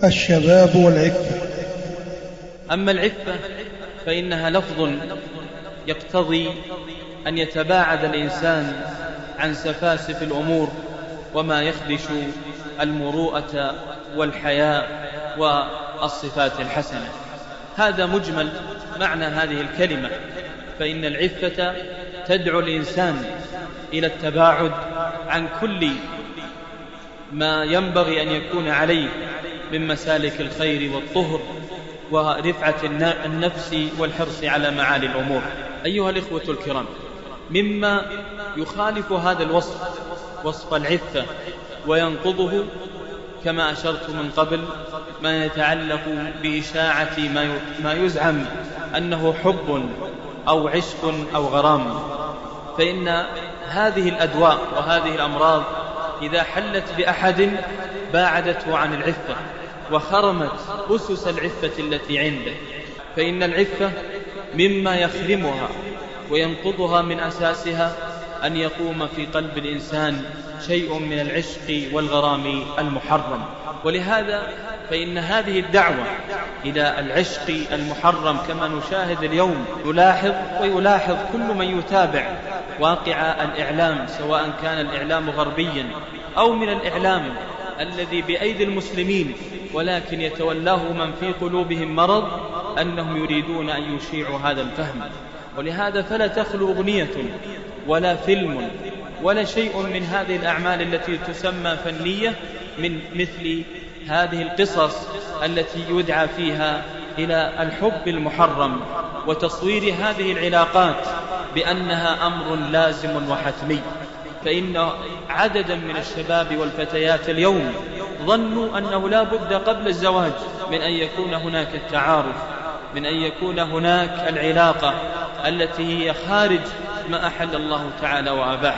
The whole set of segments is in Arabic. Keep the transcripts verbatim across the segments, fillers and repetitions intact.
الشباب والعفة. أما العفة فإنها لفظ يقتضي أن يتباعد الإنسان عن سفاسف الأمور وما يخدش المروءة والحياء والصفات الحسنة. هذا مجمل معنى هذه الكلمة، فإن العفة تدعو الإنسان إلى التباعد عن كل ما ينبغي أن يكون عليه من مسالك الخير والطهر ورفعة النفس والحرص على معالي الأمور. أيها الإخوة الكرام، مما يخالف هذا الوصف، وصف العفة، وينقضه كما أشرت من قبل ما يتعلق بإشاعة ما يزعم أنه حب أو عشق أو غرام. فإن هذه الأدواء وهذه الأمراض إذا حلت بأحد باعدته عن العفة وخرمت أسس العفة التي عنده. فإن العفة مما يخرمها وينقضها من أساسها أن يقوم في قلب الإنسان شيء من العشق والغرام المحرم. ولهذا فإن هذه الدعوة إلى العشق المحرم كما نشاهد اليوم، يلاحظ ويلاحظ كل من يتابع واقع الإعلام، سواء كان الإعلام غربيا أو من الإعلام الذي بأيدي المسلمين، ولكن يتولاه من في قلوبهم مرض، أنهم يريدون أن يشيعوا هذا الفهم. ولهذا فلا تخلو أغنية ولا فيلم ولا شيء من هذه الأعمال التي تسمى فنية من مثل هذه القصص التي يدعى فيها إلى الحب المحرم وتصوير هذه العلاقات بأنها أمر لازم وحتمي. فإن عددا من الشباب والفتيات اليوم ظنوا أنه لا بد قبل الزواج من أن يكون هناك التعارف، من أن يكون هناك العلاقة التي هي خارج ما أحل الله تعالى وأباح.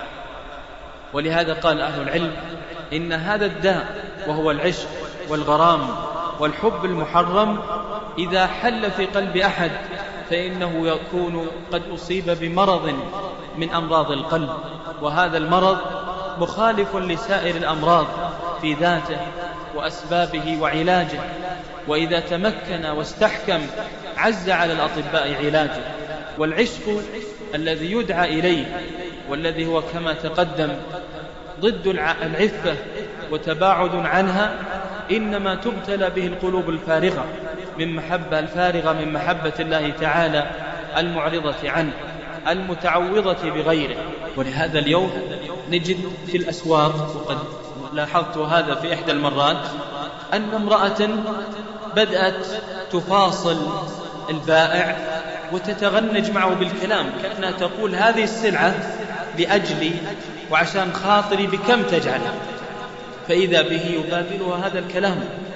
ولهذا قال أهل العلم إن هذا الداء وهو العشق والغرام والحب المحرم إذا حل في قلب أحد فإنه يكون قد أصيب بمرض من أمراض القلب، وهذا المرض مخالف لسائر الأمراض في ذاته وأسبابه وعلاجه، وإذا تمكن واستحكم عز على الأطباء علاجه. والعشق الذي يدعى إليه والذي هو كما تقدم ضد العفة وتباعد عنها، إنما تبتلى به القلوب الفارغة من محبة الفارغة من محبة الله تعالى المعرضة عنه المتعوضة بغيره. ولهذا اليوم نجد في الأسواق، وقد لاحظت هذا في إحدى المرات، أن امرأة بدأت تفاصل البائع وتتغنج معه بالكلام، كأنها تقول هذه السلعة لأجلي وعشان خاطري بكم تجعلها، فإذا به يبادلها هذا الكلام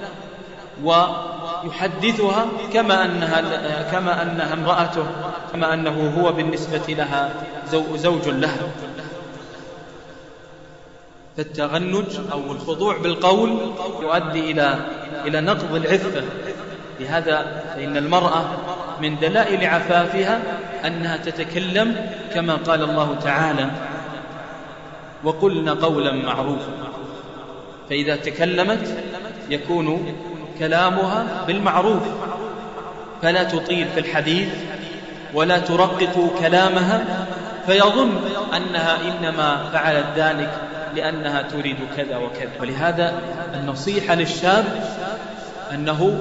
ويحدثها كما أنها, كما أنها امرأته، كما أنه هو بالنسبة لها زوج لها. فالتغنج أو الخضوع بالقول يؤدي إلى إلى نقض العفة. لهذا فإن المرأة من دلائل عفافها أنها تتكلم كما قال الله تعالى وقلنا قولا معروفا. فإذا تكلمت يكون كلامها بالمعروف، فلا تطيل في الحديث ولا ترقق كلامها فيظن أنها إنما فعلت ذلك لأنها تريد كذا وكذا. ولهذا النصيحة للشاب أنه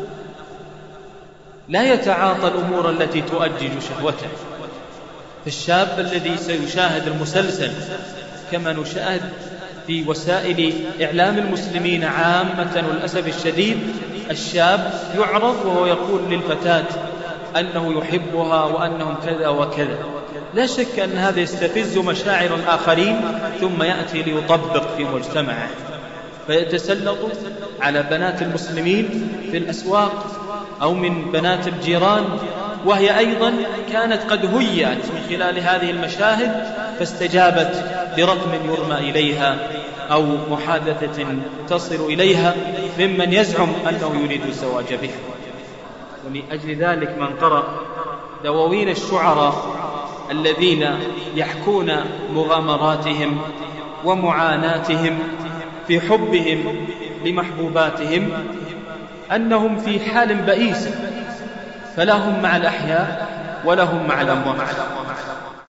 لا يتعاطى الأمور التي تؤجج شهوته. فالشاب الذي سيشاهد المسلسل كما نشاهد في وسائل إعلام المسلمين عامة والأسف الشديد، الشاب يعرض وهو يقول للفتاة أنه يحبها وأنهم كذا وكذا. لا شك أن هذا يستفز مشاعر الآخرين ثم يأتي ليطبق في مجتمعه، فيتسلط على بنات المسلمين في الأسواق أو من بنات الجيران، وهي أيضا كانت قد هيأت من خلال هذه المشاهد فاستجابت برقم يرمى إليها أو محادثة تصل إليها ممن يزعم أنه يريد الزواج بها. ولأجل ذلك من قرأ دواوين الشعراء الذين يحكون مغامراتهم ومعاناتهم في حبهم لمحبوباتهم أنهم في حال بئيس، فلا هم مع الأحياء ولا هم مع الأموات.